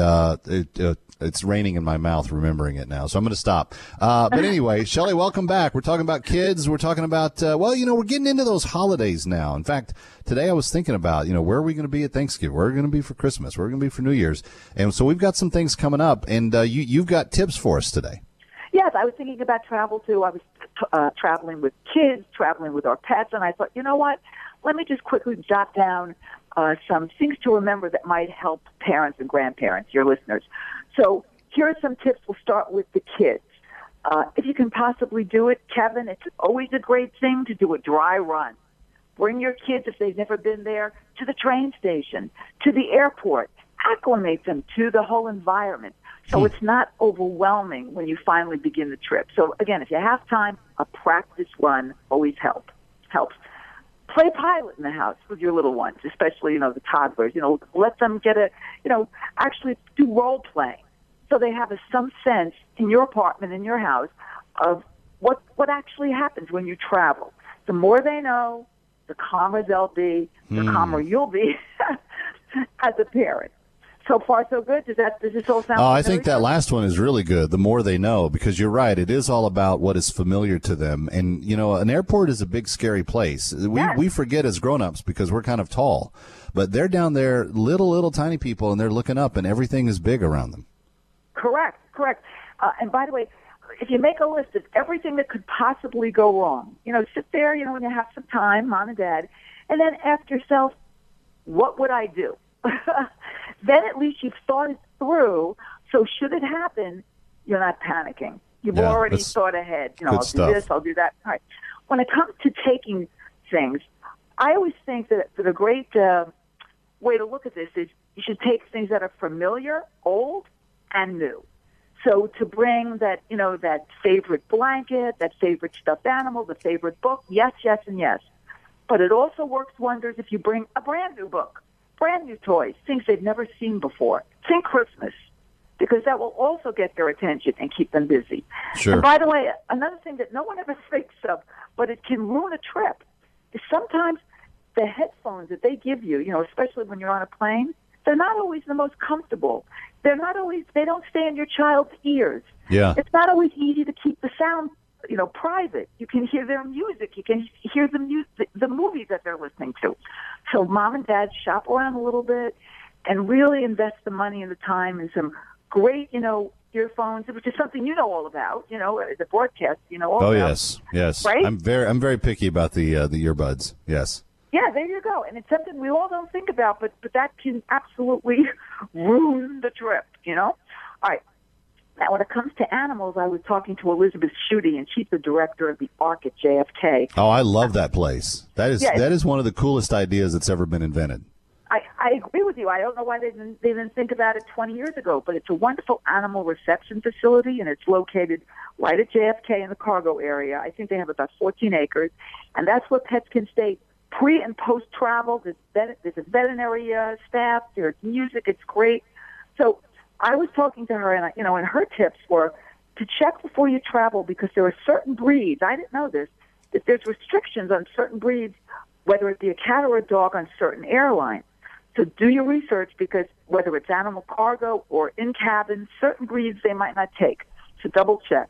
[SPEAKER 2] it's raining in my mouth remembering it now, so I'm going to stop. But anyway, Shelley, welcome back. We're talking about kids. We're talking about, we're getting into those holidays now. In fact, today I was thinking about, where are we going to be at Thanksgiving? Where are we going to be for Christmas? Where are we going to be for New Year's? And so we've got some things coming up, and you've got tips for us today.
[SPEAKER 4] Yes, I was thinking about travel, too. I was traveling with kids, traveling with our pets, and I thought, you know what? Let me just quickly jot down some things to remember that might help parents and grandparents, your listeners. So here are some tips. We'll start with the kids. If you can possibly do it, Kevin, it's always a great thing to do a dry run. Bring your kids, if they've never been there, to the train station, to the airport. Acclimate them to the whole environment so it's not overwhelming when you finally begin the trip. So, again, if you have time, a practice run always helps. Play pilot in the house with your little ones, especially, the toddlers. Let them get actually do role playing so they have some sense in your apartment, in your house, of what actually happens when you travel. The more they know, the calmer they'll be, the calmer you'll be as a parent. So far, so good. Does this all sound?
[SPEAKER 2] I think that last one is really good. The more they know, because you're right. It is all about what is familiar to them. And, an airport is a big, scary place. We forget as grown-ups because we're kind of tall. But they're down there, little tiny people, and they're looking up, and everything is big around them.
[SPEAKER 4] Correct. And by the way, if you make a list of everything that could possibly go wrong, sit there, when you have some time, Mom and Dad, and then ask yourself, what would I do? Then at least you've thought it through, so should it happen, you're not panicking. You've already thought ahead. I'll do this, I'll do that. All right. When it comes to taking things, I always think that a great way to look at this is you should take things that are familiar, old, and new. So to bring that, that favorite blanket, that favorite stuffed animal, the favorite book, yes, and yes. But it also works wonders if you bring a brand new book. Brand new toys, things they've never seen before. Think Christmas, because that will also get their attention and keep them busy.
[SPEAKER 2] Sure.
[SPEAKER 4] And by the way, another thing that no one ever thinks of, but it can ruin a trip, is sometimes the headphones that they give you, especially when you're on a plane, they're not always the most comfortable. They don't stay in your child's ears.
[SPEAKER 2] Yeah.
[SPEAKER 4] It's not always easy to keep the sound private. You can hear their music. You can hear the movies that they're listening to. So Mom and Dad, shop around a little bit and really invest the money and the time in some great, earphones, which is something all about, as a broadcast, all about.
[SPEAKER 2] Oh, yes.
[SPEAKER 4] Right?
[SPEAKER 2] I'm very picky about the earbuds. Yes.
[SPEAKER 4] Yeah, there you go. And it's something we all don't think about, but that can absolutely ruin the trip, All right. Now, when it comes to animals, I was talking to Elizabeth Schutte, and she's the director of the Ark at JFK.
[SPEAKER 2] Oh, I love that place. That is one of the coolest ideas that's ever been invented.
[SPEAKER 4] I agree with you. I don't know why they didn't think about it 20 years ago, but it's a wonderful animal reception facility, and it's located right at JFK in the cargo area. I think they have about 14 acres, and that's where pets can stay pre- and post-travel. There's a veterinary staff. There's music. It's great. So I was talking to her, and and her tips were to check before you travel because there are certain breeds. I didn't know this. That there's restrictions on certain breeds, whether it be a cat or a dog, on certain airlines. So do your research because whether it's animal cargo or in cabin, certain breeds they might not take. So double check.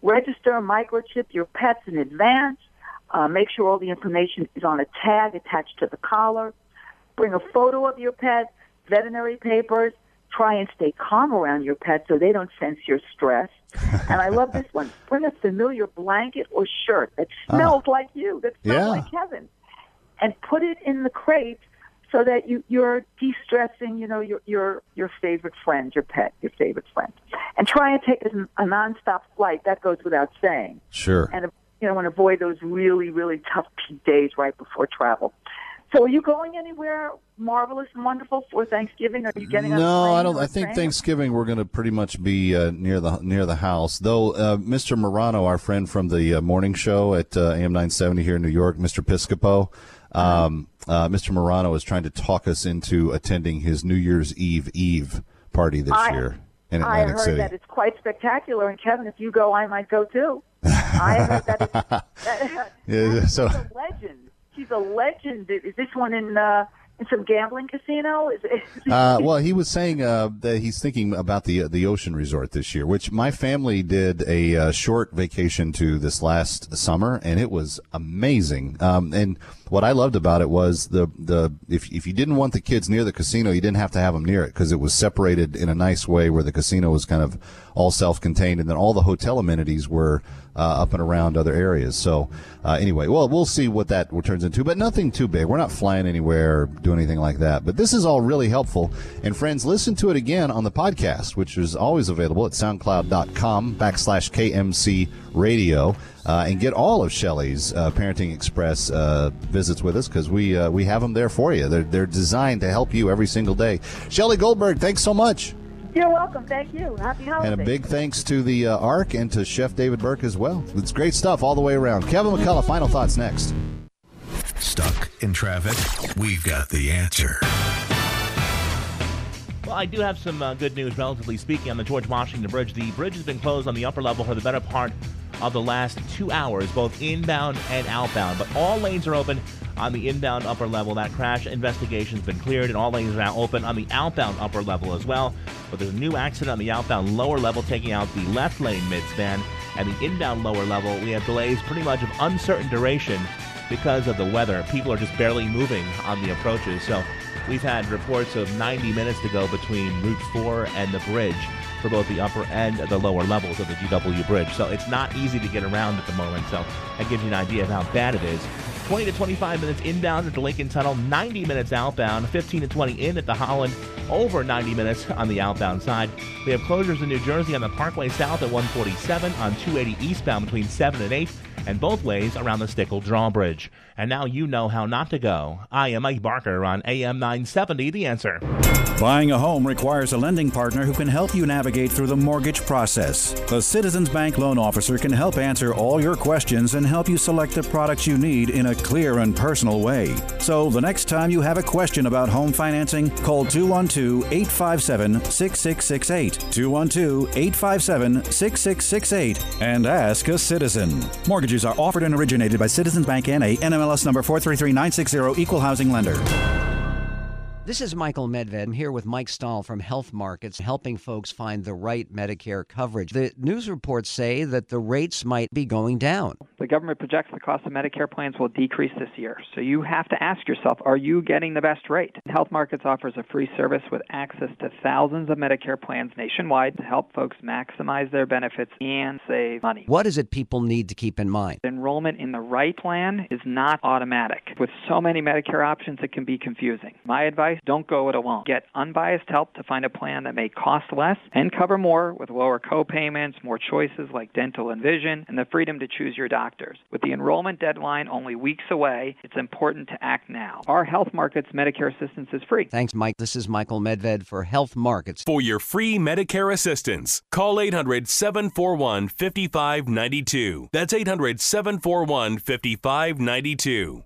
[SPEAKER 4] Register, microchip your pets in advance. Make sure all the information is on a tag attached to the collar. Bring a photo of your pet, veterinary papers. Try and stay calm around your pet so they don't sense your stress. And I love this one. Bring a familiar blanket or shirt that smells like you, that smells like Kevin, and put it in the crate so that you're de-stressing, your favorite friend, your pet, your favorite friend. And try and take a nonstop flight. That goes without saying.
[SPEAKER 2] Sure.
[SPEAKER 4] And and avoid those really, really tough peak days right before travel. So are you going anywhere marvelous and wonderful for Thanksgiving? Are you getting on a plane
[SPEAKER 2] I don't.
[SPEAKER 4] or a
[SPEAKER 2] I think
[SPEAKER 4] train?
[SPEAKER 2] Thanksgiving we're going to pretty much be near the house. Though Mr. Morano, our friend from the morning show at AM 970 here in New York, Mr. Piscopo, Mr. Morano is trying to talk us into attending his New Year's Eve party this year in Atlantic City.
[SPEAKER 4] I heard that it's quite spectacular, and Kevin, if you go, I might go too. I heard that she's a legend. She's a legend. Is this one in some gambling casino?
[SPEAKER 2] Well, he was saying that he's thinking about the ocean resort this year, which my family did a short vacation to this last summer, and it was amazing. And what I loved about it was if you didn't want the kids near the casino, you didn't have to have them near it because it was separated in a nice way where the casino was kind of all self-contained, and then all the hotel amenities were up and around other areas. So anyway, well, we'll see what turns into, but nothing too big. We're not flying anywhere or doing anything like that. But this is all really helpful. And friends, listen to it again on the podcast, which is always available at soundcloud.com/KMC Radio, and get all of Shelley's Parenting Express visits with us because we have them there for you. They're designed to help you every single day. Shelley Goldberg, thanks so much.
[SPEAKER 4] You're welcome. Thank you. Happy holidays.
[SPEAKER 2] And a big thanks to the ARC and to Chef David Burke as well. It's great stuff all the way around. Kevin McCullough, final thoughts next.
[SPEAKER 1] Stuck in traffic? We've got the answer.
[SPEAKER 9] Well, I do have some good news, relatively speaking, on the George Washington Bridge. The bridge has been closed on the upper level for the better part of the last 2 hours, both inbound and outbound. But all lanes are open on the inbound upper level. That crash investigation has been cleared, and all lanes are now open on the outbound upper level as well. But there's a new accident on the outbound lower level, taking out the left lane mid-span. And the inbound lower level, we have delays pretty much of uncertain duration because of the weather. People are just barely moving on the approaches. So we've had reports of 90 minutes to go between Route 4 and the bridge for both the upper and the lower levels of the GW Bridge. So it's not easy to get around at the moment. So that gives you an idea of how bad it is. 20 to 25 minutes inbound at the Lincoln Tunnel, 90 minutes outbound, 15 to 20 in at the Holland, over 90 minutes on the outbound side. We have closures in New Jersey on the Parkway South at 147, on 280 eastbound between 7 and 8, and both ways around the Stickle Drawbridge. And now you know how not to go. I am Mike Barker on AM 970, The Answer.
[SPEAKER 6] Buying a home requires a lending partner who can help you navigate through the mortgage process. The Citizens Bank loan officer can help answer all your questions and help you select the products you need in a clear and personal way. So the next time you have a question about home financing, call 212-857-6668. 212-857-6668 and ask a citizen. Mortgages are offered and originated by Citizens Bank N.A., NMLS number 433960, Equal Housing Lender.
[SPEAKER 7] This is Michael Medved. I'm here with Mike Stahl from Health Markets, helping folks find the right Medicare coverage. The news reports say that the rates might be going down.
[SPEAKER 8] The government projects the cost of Medicare plans will decrease this year. So you have to ask yourself, are you getting the best rate? Health Markets offers a free service with access to thousands of Medicare plans nationwide to help folks maximize their benefits and save money.
[SPEAKER 7] What is it people need to keep in mind?
[SPEAKER 8] Enrollment in the right plan is not automatic. With so many Medicare options, it can be confusing. My advice, don't go it alone. Get unbiased help to find a plan that may cost less and cover more with lower co-payments, more choices like dental and vision, and the freedom to choose your doctors. With the enrollment deadline only weeks away, it's important to act now. Our Health Markets Medicare assistance is free.
[SPEAKER 7] Thanks, Mike. This is Michael Medved for Health Markets.
[SPEAKER 11] For your free Medicare assistance, call 800-741-5592. That's 800-741-5592.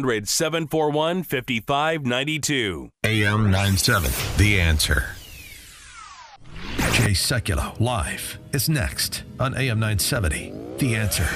[SPEAKER 11] 800-741-5592.
[SPEAKER 1] AM 97, The Answer. Jay Sekulow live is next on AM 970, The Answer.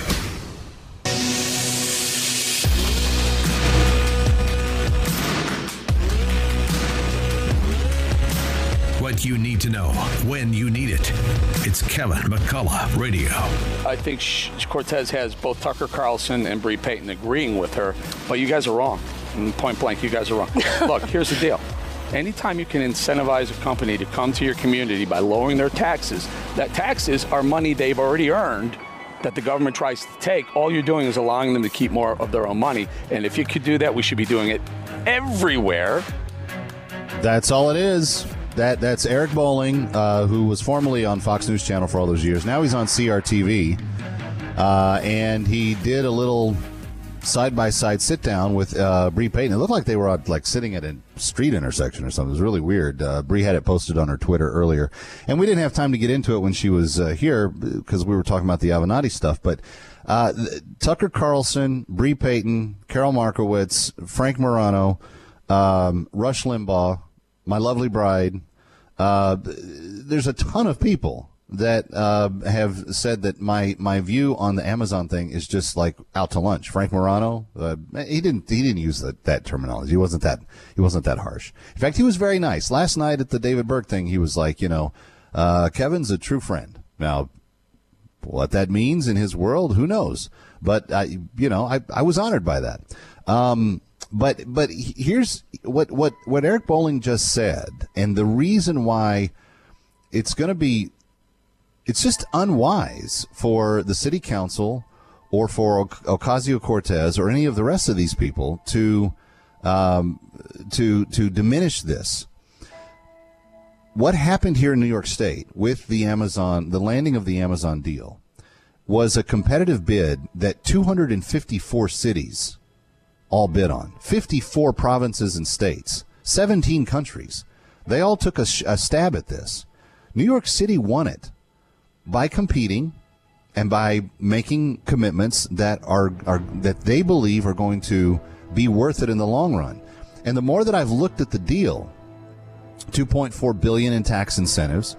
[SPEAKER 1] What you need to know when you need it. It's Kevin McCullough Radio.
[SPEAKER 12] I think Cortez has both Tucker Carlson and Bree Payton agreeing with her, but you guys are wrong. Point blank, you guys are wrong. Look, here's the deal. Anytime you can incentivize a company to come to your community by lowering their taxes, that taxes are money they've already earned that the government tries to take. All you're doing is allowing them to keep more of their own money. And if you could do that, we should be doing it everywhere.
[SPEAKER 2] That's all it is. That's Eric Bolling, who was formerly on Fox News Channel for all those years. Now he's on CRTV, and he did a little side-by-side sit-down with Bree Payton. It looked like they were sitting at a street intersection or something. It was really weird. Bree had it posted on her Twitter earlier, and we didn't have time to get into it when she was here because we were talking about the Avenatti stuff. But Tucker Carlson, Bree Payton, Carol Markowitz, Frank Morano, Rush Limbaugh, my lovely bride. There's a ton of people that have said that my view on the Amazon thing is just like out to lunch. Frank Morano, he didn't use that terminology. He wasn't that harsh. In fact, he was very nice. Last night at the David Burke thing, he was like, Kevin's a true friend. Now, what that means in his world, who knows? But I was honored by that. But here's what Eric Bolling just said, and the reason why it's just unwise for the city council or for Ocasio-Cortez or any of the rest of these people to diminish this. What happened here in New York State with the landing of the Amazon deal, was a competitive bid that 254 cities all bid on. 54 provinces and states, 17 countries. They all took a stab at this. New York City won it by competing and by making commitments that that they believe are going to be worth it in the long run. And the more that I've looked at the deal, $2.4 billion in tax incentives,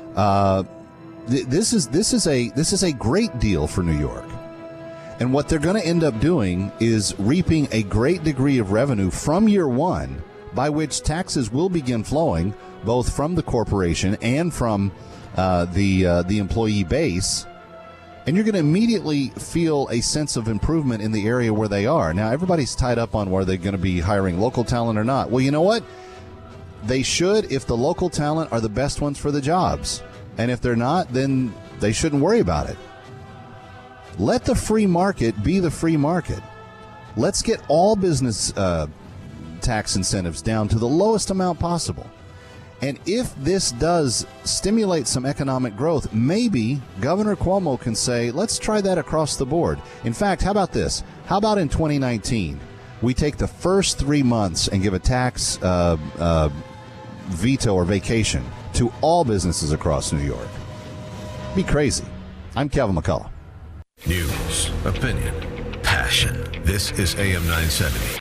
[SPEAKER 2] this is a great deal for New York. And what they're going to end up doing is reaping a great degree of revenue from year one, by which taxes will begin flowing both from the corporation and from the employee base. And you're going to immediately feel a sense of improvement in the area where they are. Now, everybody's tied up on where they're going to be hiring local talent or not. Well, you know what? They should, if the local talent are the best ones for the jobs. And if they're not, then they shouldn't worry about it. Let the free market be the free market. Let's get all business tax incentives down to the lowest amount possible. And if this does stimulate some economic growth, maybe Governor Cuomo can say, let's try that across the board. In fact, how about this? How about in 2019, we take the first 3 months and give a tax veto or vacation to all businesses across New York? Be crazy. I'm Kevin McCullough.
[SPEAKER 1] News, opinion, passion. This is AM 970.